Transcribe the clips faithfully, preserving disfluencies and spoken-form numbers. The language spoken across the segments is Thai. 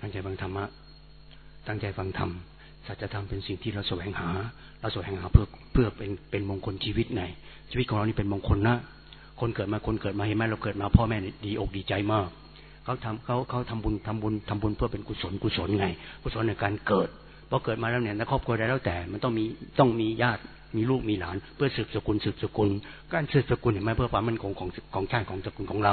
ตั้งใจฟังธรรมะตั้งใจฟังธรรมสัจธรรมเป็นสิ่งที่เราแสวงหาเราแสวงหาเพื่อเพื่อเป็นเป็นมงคลชีวิตในชีวิตของเรานี่เป็นมงคลนะคนเกิดมาคนเกิดมาเห็นไหมเราเกิดมาพ่อแม่ดีอกดีใจมากเขาทำเขาเขาทำบุญทำบุญทำบุญเพื่อเป็นกุศลกุศลไงกุศลในการเกิดพอเกิดมาแล้วเนี่ยในครอบครัวใดแล้วแต่มันต้องมีต้องมีญาติมีลูกมีหลานเพื่อสืบสกุลสืบสกุลการสืบสกุลเห็นไหมเพื่อความมั่นคงของของชาติของสกุลของเรา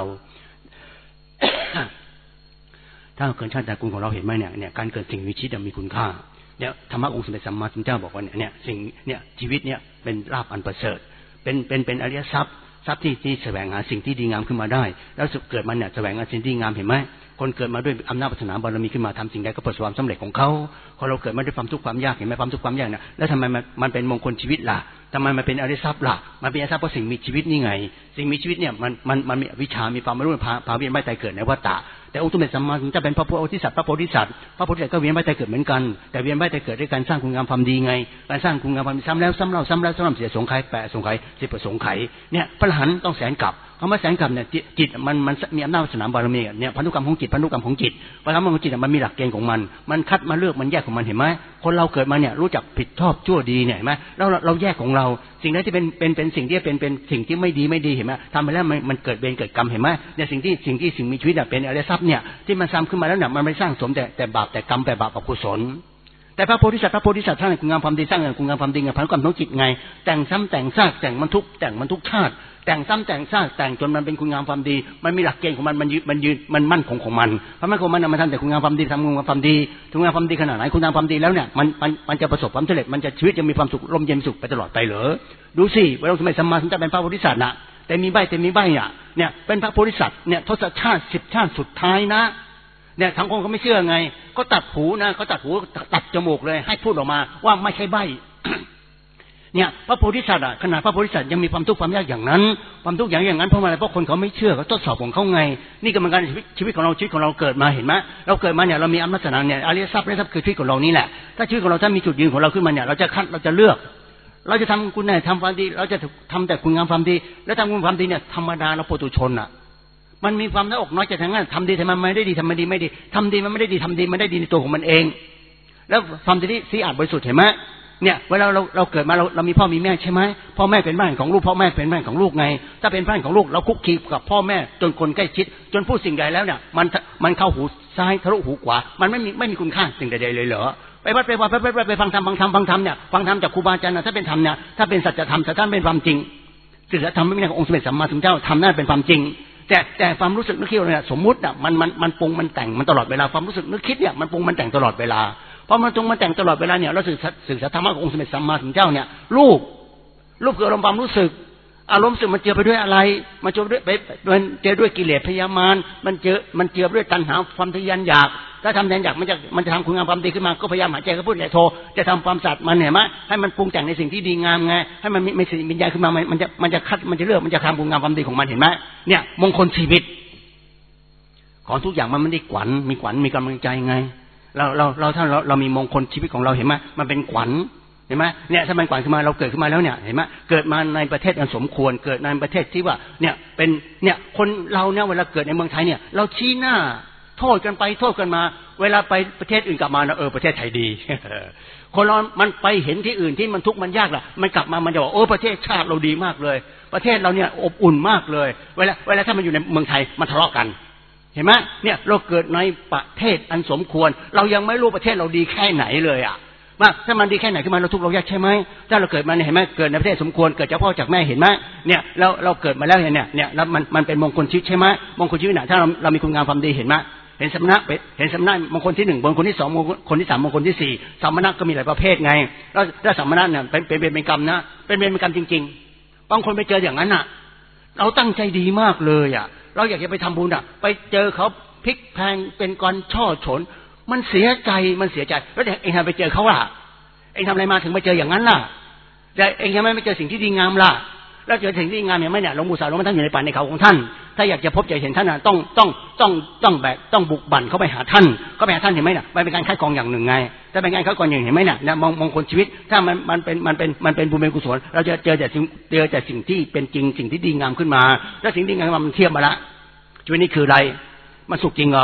ถ้าเกิดชาติตระกูลของเราเห็นไหมเนี่ยเนี่ยการเกิดสิ่งมีชีวิตมีคุณค่าเนี่ยธรรมะองค์สมเด็จสัมมาสัมพุทธเจ้าบอกว่าเนี่ยสิ่งเนี่ยชีวิตเนี่ยเป็นลาภอันประเสริฐเป็นเป็นเป็นอริยทรัพย์ทรัพย์ที่ที่แสวงหาสิ่งที่ดีงามขึ้นมาได้แล้วเกิดมาเนี่ยแสวงหาสิ่งที่งามเห็นไหมคนเกิดมาด้วยอำนาจปรารถนาบารมีขึ้นมาทำสิ่งใดก็ประสบความสำเร็จของเขาพอเราเกิดมาด้วยความทุกข์ความยากเห็นไหมความทุกข์ความยากเนี่ยแล้วทำไมมันมันเป็นมงคลชีวิตล่ะทำไมมันเป็นอริยทรัพย์ล่ะมันเป็นอริยทรัพย์เพราะสิ่งมีชีวิตนี่ไงสิ่งมีชีวิตเนี่ยมันมันมันมีวิชามีความรู้พาพาเวียนว่ายตายเกิดในวัฏฏะแต่องค์สมเด็จสัมมาสัมพุทธเจ้าเป็นพระโพธิสัตว์พระโพธิสัตว์พระโพธิสัตว์ก็เวียนว่ายตายเกิดเหมือนกันแต่เวียนว่ายตายเกิดด้วยการสร้างคุณงามความดีไงการสร้างคุณงามความดีซ้ำแล้วซ้ำเล่าซ้ำแล้วซ้ำเล่าเสียสงไข่แปะสงไข่สิบประสงไข่เนี่ยพระอรหันต์ต้องแสนกลับคำว่าแสนกลับเนี่ยจิตมันมันมีอำนาจสนามบารมีเนี่ยพันธุกรรมของจิตพันธุกรรมของจิตพันธุกรรมของจิตมันมีหลักเกณฑ์ของมันมันคัดมาเลือกมันแยกของมันเห็นไหมคนเราเกิดมาเนี่ยรู้จักผิดชอบชั่วดีเนี่ยเห็นไหมแล้วเราแยกของเราสิ่งนั้นที่เป็นเป็นเป็นสิ่งที่เป็นเป็นสิ่งที่ไม่ดีไม่ดีเห็นไหมทำไปแล้วมันมันเกิดเวรเกิดกรรมเห็นไหมเนี่ยสิ่งที่สิ่งที่สิ่งมีชีวิตเป็นอริยทรัพย์เนี่ยที่มันซ้ำขึ้นมาแล้วเนี่ยมันไม่สร้างสมแต่แต่บาปแต่กรรมแต่บาปอกุศลแต่พระโพธิสัตว์พระโพธิสัตว์สร้างคุณงามความดีสร้างคุณงามความดีไงพันธุกรรมของจิตไงแต่งซ้ำแต่งซากแต่งมันทุกแต่งมันทุกชาติแต่งซ้ำแต่งซากแต่งจนมันเป็นคุณงามความดีมันมีหลักเกณฑ์ของมันมันยืนมันยืนมันมั่นคงของมันเพราะมันของมันมันทำแต่คุณงามความดีทำคุณงามความดีคุณงามความดีขนาดไหนคุณงามความดีแล้วเนี่ยมันมันมันจะประสบความสำเร็จมันจะชีวิตจะมีความสุขร่มเย็นสุขไปตลอดไปเหรอดูสิเวลาสมัยสัมมาสัมพุทธเจ้าเป็นพระโพธิสัตว์น่ะแต่มีใบแต่มีใบอ่ะเนี่ยเป็นพระโพธิสัตว์เนี่ยทศชาติสิบชาติสุดท้ายนะเนี่ยทั้งคนเขาไม่เชื่อไงก็ตัดหูนะเขาตัดหูตัดจมูกเลยให้พูดออกมาว่าไม่ใช่ใบ เนี่ยพระโพธิสัตว์อ่ะขนาดพระโพธิสัตว์ยังมีความทุกข์ความยากอย่างนั้นความทุกข์อย่างอย่างนั้นเพราะอะไรเพราะคนเขาไม่เชื่อเขาทดสอบของเขาไงนี่ก็เหมือนกันชีวิตชีวิตของเราชีวิตของเราเกิดมาเห็นไหมเราเกิดมาเนี่ยเรามีอำนาจนาเนี่ยอริยทรัพย์อริยทรัพย์คือชีวิตของเรานี่แหละถ้าชีวิตของเราถ้ามีจุดยืนของเราขึ้นมาเนี่ยเราจะคัดเราจะเลือกเราจะทำคุณไหนทำความดีเราจะทำแต่คุณงามความดีแล้วทำคุณความดีเนี่ยธรรมดาเราปุถุชนอ่ะมันมีความน้อยอกน้อยใจทั้งนั้นทำดีทำไมไม่ได้ดีทำไม่ดีไม่ดีทำดีมันไม่ได้ดีทำดีมันได้ดีในตัวของมันเองแล้วความดีที่สีอาดบริสุทธิ์เห็นไหมเนี่ยเวลาเราเราเกิดมาเราเรามีพ่อมีแม่ใช่ไหมพ่อแม่เป็นบ้านของลูกพ่อแม่เป็นบ้านของลูกไงถ้าเป็นบ้านของลูกเราคุกคีกับพ่อแม่จนคนใกล้ชิดจนพูดสิ่งใดแล้วเนี่ยมันมันเข้าหูซ้ายทะลุหูขวามันไม่มีไม่มีคุณค่าสิ่งใดๆเลยเหรอไปวัดไปวัดไปไปไปฟังธรรมฟังธรรมฟังธรรมเนี่ยฟังธรรมจากครูบาอาจารย์ถ้าเป็นธรรมเนี่ยถ้าเป็นสัจธรรมสัจธรรมเป็นความจริงศีลธรรมไม่มีขององค์สมเด็จสัมมาสัมพุทธเจ้าทำนั่นเป็นความจริงแต่แต่ความรู้สึกนึกคิดเนี่ยสมมุติอ่ะมันมันมันปรุงมันแต่งมันตลอดเวลาความรู้สึกนึกคิดเนี่ยมันปรุงมันแต่งตลอดเวลาพอมันปรุงมันแต่งตลอดเวลาเนี่ยเราสื่อสื่อธรรมะขององค์สมเด็จสัมมาสัมพุทธเจ้าเนี่ยรูปรูปคืออารมณ์ความรู้สึกอารมณ์สึกมันเจือไปด้วยอะไรมันเจือด้วยมันเจือด้วยกิเลสพยามารมันเจือมันเจือด้วยตัณหาความทะยานอยากถ้าทำแทนอยากมันจะมันจะทำคุณงามความดีขึ้นมาก็พยายามหายใจก็พูดอย่าโทจะทำความสัตย์มันเห็นไหมให้มันปรุงแต่งในสิ่งที่ดีงามไงให้มันมีสิ่งวิญญาณขึ้นมามันจะมันจะคัดมันจะเลือกมันจะทำคุณงามความดีของมันเห็นไหมเนี่ยมงคลชีวิตของทุกอย่างมันไม่ได้ขวัญมีขวัญมีกำลังใจไงเราเราเราถ้าเราเรามีมงคลชีวิตของเราเห็นไหมมันเป็นขวัญเห็นไหมเนี่ยถ้ามันขวัญขึ้นมาเราเกิดขึ้นมาแล้วเนี่ยเห็นไหมเกิดมาในประเทศอันสมควรเกิดในประเทศที่ว่าเนี่ยเป็นเนี่ยคนเราเนี่ยเวลาเกิดในเมืองไทยเนี่ยเราชี้หน้าโทษกันไปโทษกันมาเวลาไปประเทศอื่นกลับมาเออประเทศไทยดี คนเรามันไปเห็นที่อื่นที่มันทุกข์มันยากล่ะมันกลับมามันจะบอกโอ้ประเทศชาติเราดีมากเลยประเทศเราเนี่ยอบอุ่นมากเลยเวลาเวลาถ้ามันอยู่ในเมืองไทยมันทะเลาะกันเห็นไหมเนี่ยเราเกิดในประเทศอันสมควรเรายังไม่รู้ประเทศเราดีแค่ไหนเลยอ่ะว่าถ้ามันดีแค่ไหนขึ้นมาเราทุกข์เรายากใช่ไหมถ้าเราเกิดมาเห็นไหมเกิดในประเทศสมควรเกิดจากพ่อจากแม่เห็นไหมเนี่ยเราเราเกิดมาแล้วเนี่ยเนี่ยแล้วมันมันเป็นมงคลชีวิตใช่ไหมมงคลชีวิตน่ะถ้าเราเรามีคุณงามความดีเห็นไหมเห็นสมณะเห็นสมณะมงคลที่หนึ่งมงคลที่สองมงคลที่สามมงคลที่สี่สมณะก็มีหลายประเภทไงแล้วแล้วสมณะเนี่ยเป็นเป็นเป็นกรรมนะเป็นเป็นกรรมจริงๆบางคนไปเจออย่างนั้นอ่ะเราตั้งใจดีมากเลยอ่ะเราอยากจะไปทำบุญอ่ะไปเจอเขาพลิกแพงเป็นก้อนช่อฉนมันเสียใจมันเสียใจแล้วเองทำไปเจอเขาล่ะเองทำอะไรมาถึงไปเจออย่างนั้นล่ะแต่เองทำไมไม่เจอสิ่งที่ดีงามล่ะแล้วเจอสิ่งที่งามอย่างไรเนี่ยหลวงปู่สาวหลวงพ่อท่านอยู่ในป่าในเขาของท่านถ้าอยากจะพบจะเห็นท่านน่ะต้องต้องต้องต้องแบบต้องบุกบั่นเข้าไปหาท่านเข้าไปหาท่านเห็นไหมเนี่ยมันเป็นการคัดกรองอย่างหนึ่งไงถ้าเป็นการคัดกรองอย่างเห็นไหมเนี่ยมองมองคนชีวิตถ้ามันมันเป็นมันเป็นมันเป็นบุญเป็นกุศลเราจะเจอแต่สิ่งเจอแต่สิ่งที่เป็นจริงสิ่งที่ดีงามขึ้นมาแล้วสิ่งที่ดีงามมันเทียบมาละชีวิตนี้คืออะไรมันสุขจริงเหรอ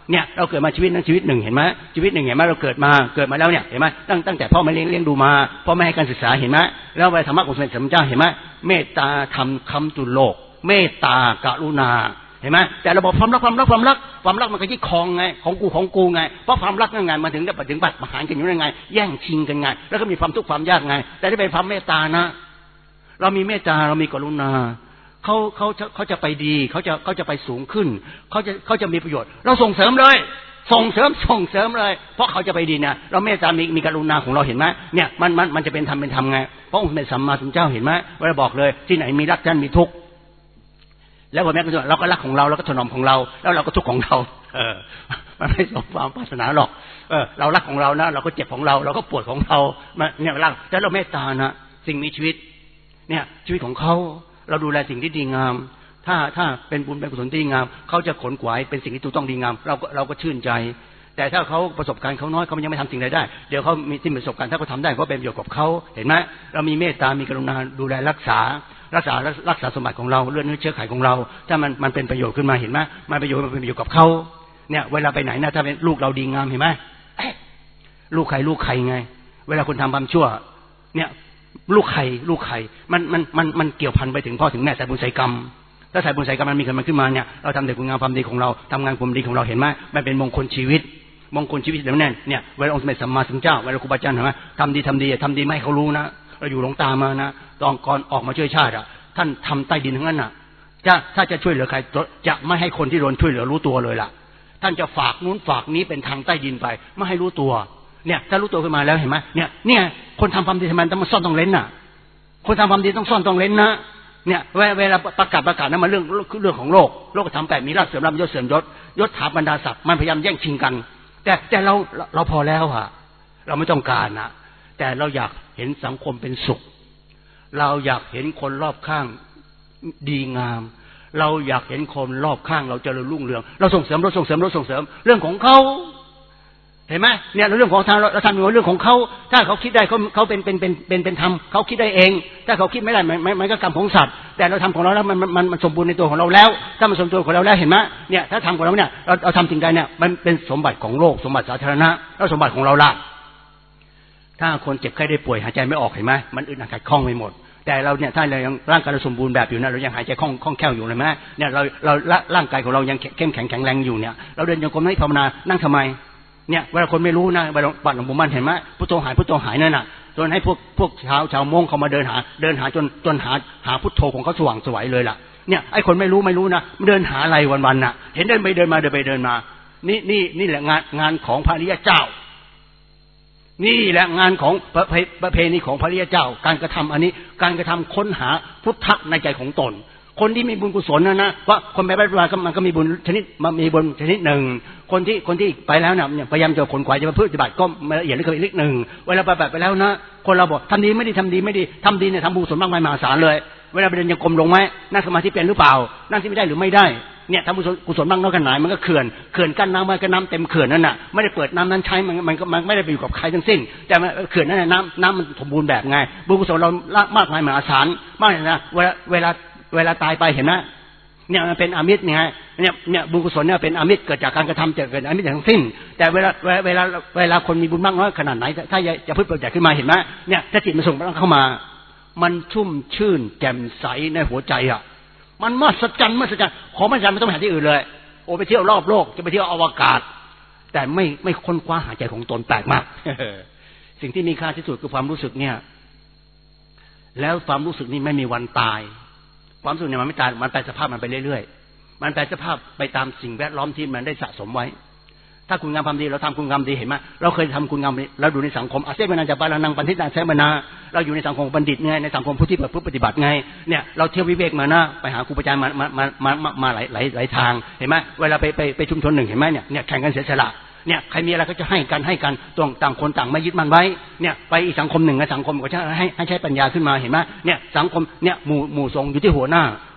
เนี่ยเราเกิดมาชีวิตนั้นชีวิตหนึ่งเห็นไหมชีวิตหนึ่งเห็นไหมเราเกิดมาเกิดมาแล้วเนี่ยเห็นไหมตั้งตั้งแต่พ่อแม่เลี้ยงเลี้ยงดูมาพ่อแม่ให้การศึกษาเห็นไหมแล้วไปธรรมะของสมเด็จพระเจ้าเห็นไหมเมตตาธรรมคำจุลโลกเมตตากรุณาเห็นไหมแต่ระบบความรักความรักความรักความรักมันก็ยิ่งคลองไงของกูของกูไงเพราะความรักนั่นไงมันถึงได้ถึงบัดประหารกันอยู่ยังไงแย่งชิงกันไงแล้วก็มีความทุกข์ความยากไงแต่ที่เป็นความเมตตานะเรามีเมตตาเรามีกรุณาเขาเขาเขาจะไปดีเขาจะเขาจะไปสูงขึ้นเขาจะเขาจะมีประโยชน์เราส่งเสริมเลยส่งเสริมส่งเสริมเลยเพราะเขาจะไปดีเนี่ยเราเมตตามีมีกรุณาของเราเห็นไหมเนี่ยมันมันมันจะเป็นธรรมเป็นธรรมไงเพราะองค์สมเด็จสัมมาสัมพุทธเจ้าเห็นไหมว่าเราบอกเลยที่ไหนมีรักท่านมีทุกข์แล้วพอแม้กระทั่งเราก็รักของเราเราก็ถนอมของเราแล้วเราก็ทุกข์ของเราเออมันไม่สมความปรารถนาหรอกเออเรารักของเรานะเราก็เจ็บของเราเราก็ปวดของเราเนี่ยรักแต่เราเมตตานะสิ่งมีชีวิตเนี่ยชีวิตของเขาเราดูแลสิ่งที่ดีงามถ้าถ้าเป็นบุญเป็นกุศลที่ดีงามเขาจะขนขวายเป็นสิ่งที่ถูกต้องดีงามเราก็เราก็ชื่นใจแต่ถ้าเขาประสบการณ์เขาน้อยเขายังไม่ทำสิ่งใดได้เดี๋ยวเขามีที่ประสบการณ์ถ้าเขาทำได้ก็เป็นประโยชน์กับเขาเห็นไหมเรามีเมตตามีกรุณาดูแลรักษารักษารักษาสมบัติของเราเลือดเนื้อเชื้อไขของเราถ้ามันมันเป็นประโยชน์ขึ้นมาเห็นไหมมันประโยชน์มันเป็นประโยชน์กับเขาเนี่ยเวลาไปไหนนะถ้าเป็นลูกเราดีงามเห็นไหมลูกใครลูกใครไงเวลาคนทำความชั่วเนี่ยลูกใครลูกใครมันมันมันมันเกี่ยวพันไปถึงพ่อถึงแม่สายบุญสายกรรมถ้าสายบุญสายกรรมมันมีขึ้นมาขึ้นมาเนี่ยเราทำแต่คุณงามความดีของเราทำงานความดีของเราเห็นไหมมันเป็นมงคลชีวิตมงคลชีวิตแบบนั้นเนี่ยเวลาองค์สมเด็จสัมมาสัมพุทธเจ้าเวลาครูบาอาจารย์เห็นไหมทำดีทำดีทำดีไม่ให้เขารู้นะเราอยู่หลงตามานะตอนก่อนออกมาช่วยชาติอ่ะท่านทำใต้ดินทั้งนั้นน่ะจะถ้าจะช่วยเหลือใครจะไม่ให้คนที่โดนช่วยเหลือรู้ตัวเลยล่ะท่านจะฝากนู้นฝากนี้เป็นทางใต้ดินไปไม่ให้รู้ตัวเนี่ยถ้ารู้ตัวขึ้นมาแล้วเห็นไหมเนี่ยเนี่ยคนทำความดีทำไมต้องมาซ่อนต้องเล่นน่ะคนทำความดีต้องซ่อนต้องเล่นนะเนี่ยเวลาประกาศประกาศนั้นมาเรื่องเรื่องของโลกโลกธรรมแปดมีลาภเสื่อมลาภยศเสื่อมยศยศถาบรรดาศักดิ์มันพยายามแย่งชิงกันแต่แต่เราเราพอแล้วอะเราไม่ต้องการนะแต่เราอยากเห็นสังคมเป็นสุขเราอยากเห็นคนรอบข้างดีงามเราอยากเห็นคนรอบข้างเราเจริญรุ่งเรืองเราส่งเสริมเราส่งเสริมเราส่งเสริมเรื่องของเขาเห็นไหมเนี่ยเรื่องของทางเราทำอยู่เรื่องของเขาถ้าเขาคิดได้เขาเขาเป็นเป็นเป็นเป็นเป็นธรรมเขาคิดได้เองถ้าเขาคิดไม่ได้มันมันก็กรรมของสัตว์แต่เราทำของเราแล้วมันมันมันสมบูรณ์ในตัวของเราแล้วถ้ามันสมบูรณ์ของเราแล้วเห็นไหมเนี่ยถ้าทำของเราเนี่ยเราเราทำสิ่งใดเนี่ยมันเป็นสมบัติของโลกสมบัติสาธารณะแล้วสมบัติของเราล่ะถ้าคนเจ็บไข้ได้ป่วยหายใจไม่ออกเห็นไหมมันอึดอัดขัดข้องไปหมดแต่เราเนี่ยถ้าเรายังร่างกายเราสมบูรณ์แบบอยู่นะเรายังหายใจคล่องคล่องแคล่วอยู่เลยไหมเนี่ยเราเราร่างกายของเรายังเข้มแข็งแข็งแรงอยู่เนี่ยเราเดินโยกไม่ภาวนานั่งทำไมเนี่ยเวลาคนไม่รู้นะเวลาบัดหลวงปู่มั่นเห็นไหมพุทโธหายพุทโธหายนั่นน่ะจนให้พวกพวกชาวชาวมงเขามาเดินหาเดินหาจนจนหาหาพุทโธของเขาสว่างสวยเลยล่ะเนี่ยไอ้คนไม่รู้ไม่รู้นะเดินหาอะไรวันๆน่ะเห็นเดินไปเดินมาเดินไปเดินมานี่นี่นี่แหละงานงานของพระอริยเจ้านี่แหละงานของประเพประเพณีของพระอริยเจ้าการกระทำอันนี้การกระทำค้นหาพุทธะในใจของตนคนที่มีบุญกุศลนะนะว่าคนไปปฏิบัติมันก็มีบุญชนิดมันมีบุญชนิดหนึ่งคนที่คนที่ไปแล้วเนี่ยพยายามจะขนขวายจะมาปฏิบัติก็ละเอียดลึกอีกนิดหนึ่งเวลาปฏิบัติไปแล้วนะคนเราบอกทำดีไม่ดีทำดีไม่ดีทำดีเนี่ยทำบุญกุศลมากมายมหาศาลเลยเวลาไปเดินยังกลมลงไหมนั่งสมาธิเป็นหรือเปล่านั่งที่ไม่ได้หรือไม่ได้เนี่ยทำบุญกุศลบ้างน้อยขนาดไหนมันก็เขื่อนเขื่อนกั้นน้ำมันก็น้ำเต็มเขื่อนนั่นน่ะไม่ได้เปิดน้ำนั้นใช้มันมันก็มันไม่ได้ไปอยู่กับใครทั้งสิ้นแต่เขื่อนนั่นน่ะน้ำน้ำมันสมบูรณ์แบบไงบุญกุศลเรามากมายมหาศาลมากเลยนะเวลาเวลาเวลาตายไปเห็นไหมเนี่ยมันเป็นอามิตรไงเนี่ยเนี่ยบุญกุศลเนี่ยเป็นอามิตรเกิดจากการกระทำจะเกิดอามิตรทั้งสิ้นแต่เวลาเวลาเวลาคนมีบุญมากน้อยขนาดไหนถ้าจะพึ่งเปิดใจขึ้นมาเห็นไหมเนี่ยถ้าจิตมันส่งพลังเข้ามามันชุ่มชื่นแจ่มใสในหัวใจอ่ะมันมหัศจรรย์มหัศจรรย์ของมหัศจรรย์ไม่ต้องไปหาที่อื่นเลยโอ้ไปเที่ยวรอบโลกจะไปเที่ยวอวกาศแต่ไม่ไม่ค้นคว้าหาใจของตนแปลกมาก สิ่งที่มีค่าที่สุดคือความรู้สึกเนี่ยแล้วความรู้สึกนี้ไม่มีวันตายความรู้สึกเนี่ยมันไม่ตายมันแปลสภาพมันไปเรื่อยๆมันแปลสภาพไปตามสิ่งแวดล้อมที่มันได้สะสมไว้ถ้าคุณงามความดีเราทำคุณงามดีเห็นไหมเราเคยทำคุณงามเราดูในสังคมอาเซมนันจะปารานังปันทิตาเซมนาเราอยู่ในสังคมบัณฑิตไงในสังคมผู้ที่เปิดผู้ปฏิบัติไงเนี่ยเราเที่ยววิเวกมานะไปหาครูอาจารย์มามามามามาหลายหลายหลายทางเห็นไหมเวลาไปไปไปชุมชนหนึ่งเห็นไหมเนี่ยเนี่ยแข่งกันเสียสละเนี่ยใครมีอะไรก็จะให้กันให้กันต่างต่างคนต่างไม่ยึดมั่นไว้เนี่ยไปอีกสังคมหนึ่งในสังคมก็จะให้ให้ใช้ปัญญาขึ้นมาเห็นไหมเนี่ยสังคมเนี่ยหมู่หมู่ทรงอยู่ที่หัวหน้า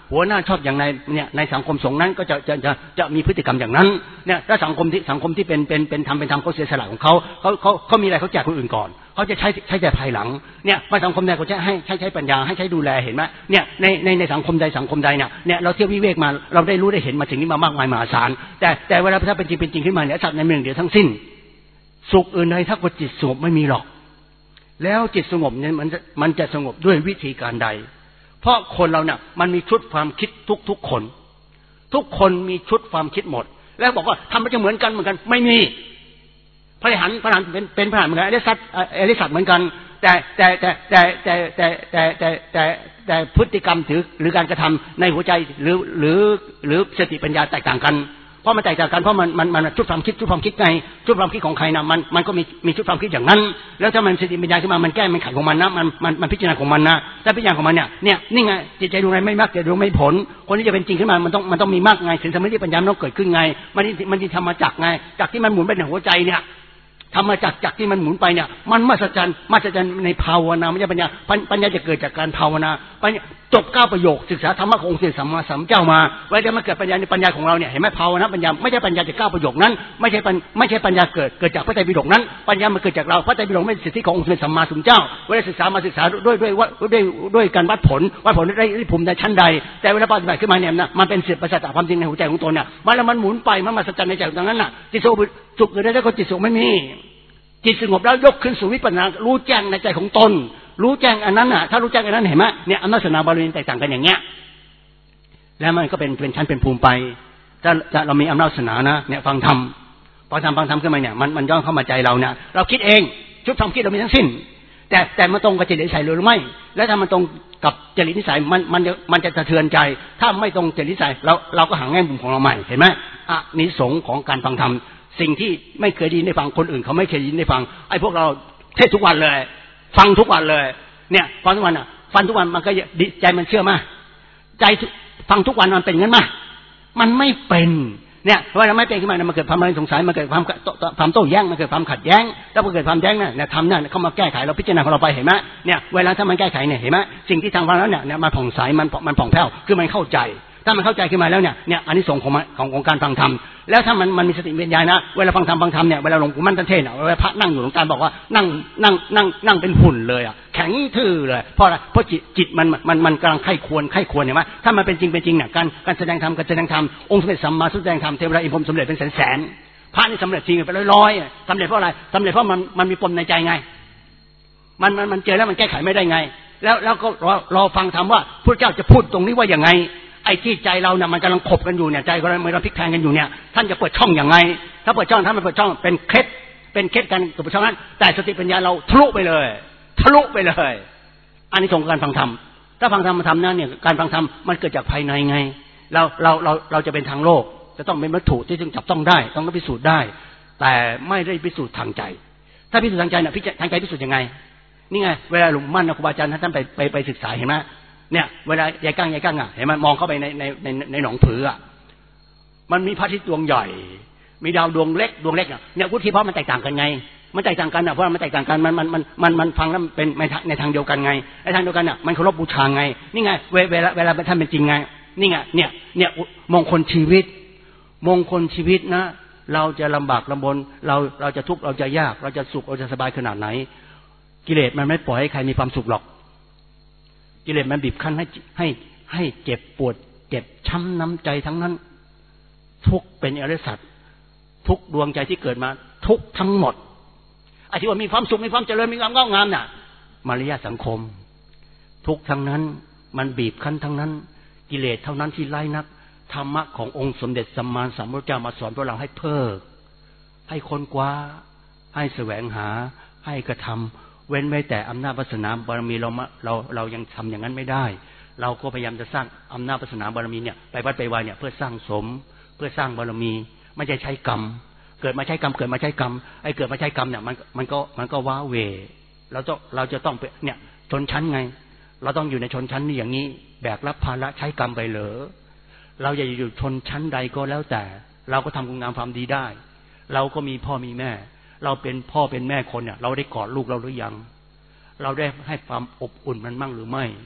หัวหน้าชอบอย่างไรเนี่ยในสังคมสงฆ์นั้นก็จะจะจะจะมีพฤติกรรมอย่างนั้นเนี่ยถ้าสังคมที่สังคมที่เป็นเป็นเป็นธรรมเป็นธรรมเขาเสียสละของเขาเขาเขาเขามีอะไรเขาแจกคนอื่นก่อนเขาจะใช้ใช้แต่ภายหลังเนี่ยมาสังคมใดเขาจะให้ใช้ใช้ปัญญาให้ใช้ดูแลเห็นไหมเนี่ยในในในสังคมใดสังคมใดเนี่ยเนี่ยเราเที่ยววิเวกมาเราได้รู้ได้เห็นมาสิ่งนี้มามากมายมหาศาลแต่แต่เวลาถ้าเป็นจริงเป็นจริงขึ้นมาเนี่ยสัตว์ในเมืองเดียวทั้งสิ้นสุขอื่นใดถ้าว่าจิตสงบไม่มีหรอกแล้วจิตสงบเนี่ยมันจะมันจะสงบด้วยวิธีการใดเพราะคนเราเนี่ยมันมีชุดความคิดทุกทุกคนทุกคนมีชุดความคิดหมดแล้วบอกว่าทำมันจะเหมือนกันเหมือนกันไม่มีพระอรหันต์พระอรหันต์เป็นเป็นพระอรหันต์เหมือนกันอริยสัจอริยสัจเหมือนกันแต่แต่แต่แต่แต่แต่แต่แต่แต่แต่พฤติกรรมถือหรือการกระทำในหัวใจหรือหรือหรือสติปัญญาแตกต่างกันเพราะมันแตกต่างกันเพราะมันมันมันชุดความคิดชุดความคิดไงชุดความคิดของใครนะมันมันก็มีมีชุดความคิดอย่างนั้นแล้วถ้ามันสติปัญญาขึ้นมามันแก้มันไขของมันนะมันมันมันพิจารณาของมันนะถ้าพิจารณาของมันเนี่ยเนี่ยนี่ไงจิตใจดวงไหนไม่มากจิตดวงไม่ผลคนที่จะเป็นจริงขึ้นมามันต้องมันต้องมีมากไงถึงสมาธิปัญญามันต้องเกิดขึ้นไงมันมันที่ทำมาจากไงจากที่มันหมุนไปในหัวใจเนี่ยทำมาจากจากที่มันหมุนไปเนี่ยมันมหัศจรรย์มหัศจรรย์ในภาวนาไม่ใช่ปัญญาปัญญาจะเกิดจากการภาวนาปัญญาจบเก้าประโยคศึกษาธรรมะขององค์สัมมาสัมพุทธเจ้ามาไว้จะมาเกิดปัญญาในปัญญาของเราเนี่ยเห็นไหมภาวนาปัญญาไม่ใช่ปัญญาจากเก้าประโยคนั้นไม่ใช่ไม่ใช่ปัญญาเกิดเกิดจากพระไตรปิฎกนั้นปัญญามันเกิดจากเราพระไตรปิฎกไม่ใช่สิทธิขององค์สัมมาสัมพุทธเจ้าเวลาศึกษามาศึกษาด้วยด้วยว่าด้วยด้วยการวัดผลวัดผลได้ได้ภูมิในชั้นใดแต่เวลาปฏิบัติขึ้นมาเนี่ยนะมันเป็นเสียประสาทความจริงในหัวใจของตนเนี่ยมันแล้วมันหมุนไปมันมหัศจรรย์ในใจตรงนั้นน่ะจิตสุขหรือได้ก็จิตสุขไม่มีจิตสงบแล้วยกขึ้นสู่วิปัสสนารู้แจ้งในใจของตนรู้แจ้งอันนั้นน่ะถ้ารู้แจ้งอันนั้นเห็นไหมเนี่ยอำนาจศาสนาบารมีแตกต่างกันอย่างเงี้ยแล้วมันก็เป็นเป็นชั้นเป็นภูมิไปถ้าถ้าเรามีอำนาจศาสนานะเนี่ยฟังธรรมฟังธรรมฟังธรรมขึ้นมาเนี่ยมันมันย่อเข้ามาใจเราเนี่ยเราคิดเองชุดความคิดเรามีทั้งสิ้นแต่แต่มันตรงกับจริตนิสัยหรือไม่แล้วถ้ามันตรงกับจริตนิสัยมันมันมันจะสะเทือนใจถ้าไม่ตรงจริตนิสัยเราเราก็หาแง่มุมของเราใหม่เห็นไหมอ่ะนิสงส์ของการฟังธรรมสิ่งที่ไม่เคยได้ยินได้ฟังคนอื่นเขาไม่เคยได้ยินได้ฟังไอ้พวกเราเทศทุกวันเลยฟังทุกวันเลยเนี่ยฟังทุกวันอ่ะฟังทุกวันมันก็ดีใจมันเชื่อมั้ยใจฟังทุกวันมันเป็นงั้นมั้ยมันไม่เป็นเนี่ยเวลาไม่เป็นขึ้นมามันเกิดความสงสัยมันเกิดความความโต้แย้งมันเกิดความขัดแย้งแล้วพอเกิดความแย้งเนี่ยทำเนี่ยเข้ามาแก้ไขเราพิจารณาของเราไปเห็นมั้ยเนี่ยเวลาถ้ามันแก้ไขเนี่ยเห็นมั้ยสิ่งที่ทำมาแล้วเนี่ยมันผ่องใสมันมันผ่องแผ้วคือมันเข้าใจถ้ามันเข้าใจขึ้นมาแล้วเนี่ยเนี่ยอานิสงส์ของของของการฟังธรรมแล้วถ้ามันมันมีสติปัญญานะเวลาฟังธรรมฟังธรรมเนี่ยเวลาหลวงปู่มั่นท่านเทศน์เวลาพระนั่งอยู่หลวงตาบอกว่านั่งนั่งนั่งนั่งเป็นหุ่นเลยอ่ะแข็งทื่อเลยเพราะอะไรเพราะจิตจิตมันมันมันกำลังไข้ควรไข้ควรเห็นไหมถ้ามันเป็นจริงเป็นจริงเนี่ยการการแสดงธรรมการแสดงธรรมองค์สมเด็จสัมมาสัมพุทธแสดงธรรมเทวดาอินพรหมสำเร็จเป็นแสนๆพระนี่สำเร็จจริงเป็นร้อยๆสำเร็จเพราะอะไรสำเร็จเพราะมันมันมีปมในใจไงมันมันมันเจอแล้วมันแก้ไขไม่ได้ไงแล้วแล้วก็รอรอฟังธรรมว่าพระเจ้าจะพูดตรงนี้ว่าอย่างไงไอ้ที่ใจเราเนี่ยมันกำลังขบกันอยู่เนี่ยใจเราเหมือนเราพลิกแพลงกันอยู่เนี่ยท่านจะเปิดช่องอย่างไงถ้าเปิดช่องถ้าไม่เปิดช่องเป็นเคล็ดเป็นเคล็ดกันกับช่องนั้นแต่สติปัญญาเราทะลุไปเลยทะลุไปเลยอันนี้สงการฟังธรรมถ้าฟังธรรมธรรมนั้นเนี่ยการฟังธรรมมันเกิดจากภายในไงเราเราเราเราจะเป็นทางโลกจะต้องเป็นวัตถุที่จึงจับต้องได้ต้องพิสูจน์ได้แต่ไม่ได้พิสูจน์ทางใจถ้าพิสูจน์ทางใจเนี่ยทางใจพิสูจน์ยังไงนี่ไงเวลาหลวงมั่นครูบาอาจารย์ท่านไปไปไปศึกษาเห็นไหมเนี่ยเวลายายกั้งยายกั้งอ่ะเห็นมันมองเข้าไปในในในในหนองผืออ่ะมันมีพระอาทิตย์ดวงใหญ่มีดาวดวงเล็กดวงเล็กอ่ะเนี่ยวุฒิภาวะมันแตกต่างกันไงมันแตกต่างกันอ่ะเพราะมันแตกต่างกันมันมันมันมันมันฟังแล้วเป็นในทางเดียวกันไงในทางเดียวกันอ่ะมันเคารพบูชาไงนี่ไงเวลาเวลาท่านเป็นจริงไงนี่ไงเนี่ยเนี่ยมงคลชีวิตมงคลชีวิตนะเราจะลำบากลำบนเราเราจะทุกข์เราจะยากเราจะสุขเราจะสบายขนาดไหนกิเลสมันไม่ปล่อยให้ใครมีความสุขหรอกกิเลสมันบีบคั้นให้ให้ให้เจ็บปวดเจ็บช้ำน้ำใจทั้งนั้นทุกเป็นอริยสัจทุกดวงใจที่เกิดมาทุกทั้งหมดไอ้ที่ว่ามีความสุขมีความเจริญมีความงอกงามน่ะมารยาทสังคมทุกทั้งนั้นมันบีบคั้นทั้งนั้นกิเลสเท่านั้นที่ไล่นักธรรมะขององค์สมเด็จสัมมาสัมพุทธเจ้ามาสอนพวกเราให้เพิกให้ค้นคว้าให้แสวงหาให้กระทำเว้นไว้แต่อำนาจวาสนาบารมีเราเราเรายังทำอย่างนั้นไม่ได้เราก็พยายามจะสร้างอำนาจวาสนาบารมีเนี่ยไปวัดไปวาเนี่ยเพื่อสร้างสมเพื่อสร้างบารมีไม่ใช่ใช้กรรมเกิดมาใช้กรรมเกิดมาใช้กรรมไอ้เกิดมาใช้กรรมเนี่ยมันมันก็มันก็ว้าเวเราต้องเราจะต้องเนี่ยชนชั้นไงเราต้องอยู่ในชนชั้นนี้อย่างนี้แบกรับภาระใช้กรรมไปเหรอเราอย่าอยู่ชนชั้นใดก็แล้วแต่เราก็ทำคุณงามความดีได้เราก็มีพ่อมีแม่เราเป็นพ่อเป็นแม่คนเนี่ยเราได้กอดลูกเราหรือยังเราได้ให้ความอบอุ่นมันมั่งหรือไม่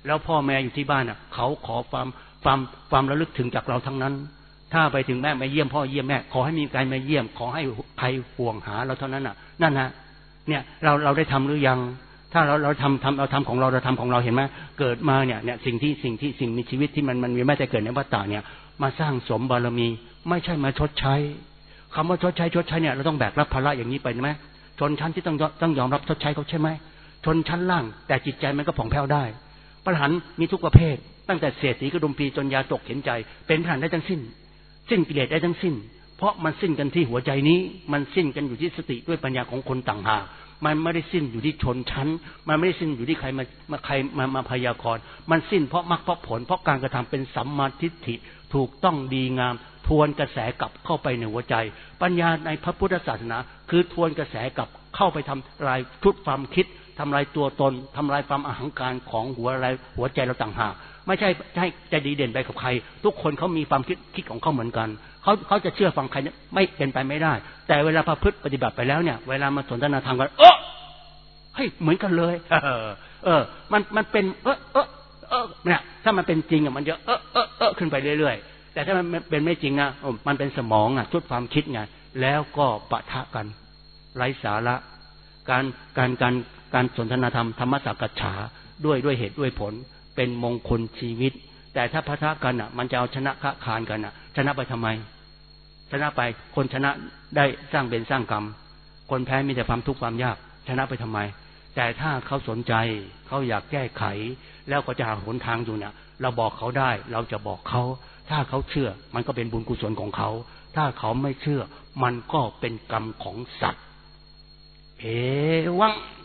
แล้วพ่อแม่อยู่ที่บ้านอ่ะเขาขอความความความระลึกถึงจากเราทั้งนั้นถ้าไปถึงแม่มาเยี่ยมพ่อเยี่ยมแม่ขอให้มีการมาเยี่ยมขอให้ใครห่วงหาเราเท่านั้นอ่ะนั่นฮะเนี่ยเราเราได้ทำหรือยังถ้าเราเราทำทำเราทำของเราเราทำของเราเห็นไหมเกิดมาเนี่ยเนี่ยสิ่งที่สิ่งที่สิ่งมีชีวิตที่มันมันมีแม้แต่เกิดในวัฏฏะเนี่ยมาสร้างสมบารมีไม่ใช่มาชดใช้คำว่าชดใช้ชดใช้เนี่ยเราต้องแบกรับภาระอย่างนี้ไปไหมชนชั้นที่ต้องต้องยอมรับชดใช้เขาใช่ไหมชนชั้นล่างแต่จิตใจมันก็ผ่องแผ้วได้พระอรหันต์มีทุกประเภทตั้งแต่เศรษฐีกระดุมพีจนยาตกเข็นใจเป็นพระอรหันต์ได้ทั้งสิ้นสิ้นกิเลสได้ทั้งสิ้นเพราะมันสิ้นกันที่หัวใจนี้มันสิ้นกันอยู่ที่สติด้วยปัญญาของคนต่างหากมันไม่ได้สิ้นอยู่ที่ชนชั้นมันไม่ได้สิ้นอยู่ที่ใครมามาใครมามาพยากรณ์มันสิ้นเพราะมรรคเพราะผลเพราะการกระทำเป็นสัมมาทิฏฐิถูกต้องดีงามทวนกระแสกลับเข้าไปในหัวใจปัญญาในพระพุทธศาสนาคือทวนกระแสกลับเข้าไปทำลายทุกความคิดทำลายตัวตนทำลายความอหังการของหัวอะไรหัวใจเราต่างหากไม่ใช่ให้ใจดีเด่นไปกับใครทุกคนเขามีความคิดคิดของเขาเหมือนกันเขาเขาจะเชื่อฟังใครไม่เป็นไปไม่ได้แต่เวลาประพฤติปฏิบัติไปแล้วเนี่ยเวลามาสนทนาธรรมกันเออเฮ้ยเหมือนกันเลยเออเออมันมันเป็นเออเออเออเนี่ยถ้ามันเป็นจริงอ่ะมันจะเออเออเออขึ้นไปเรื่อยๆแต่ถ้ามันเป็นไม่จริงอ่ะมันเป็นสมองอ่ะชุดความคิดไงแล้วก็ปะทะกันไร้สาระการการการการสนทนาธรรมธรรมสักกัจฉาด้วยด้วยเหตุด้วยผลเป็นมงคลชีวิตแต่ถ้าปะทะกันอ่ะมันจะเอาชนะค้าคานกันอ่ะชนะไปทำไมชนะไปคนชนะได้สร้างเวรสร้างกรรมคนแพ้มีแต่ความทุกข์ความยากชนะไปทำไมแต่ถ้าเขาสนใจเขาอยากแก้ไขแล้วก็จะหาหนทางอยู่เนี่ยเราบอกเขาได้เราจะบอกเขาถ้าเขาเชื่อมันก็เป็นบุญกุศลของเขาถ้าเขาไม่เชื่อมันก็เป็นกรรมของสัตว์เอวัง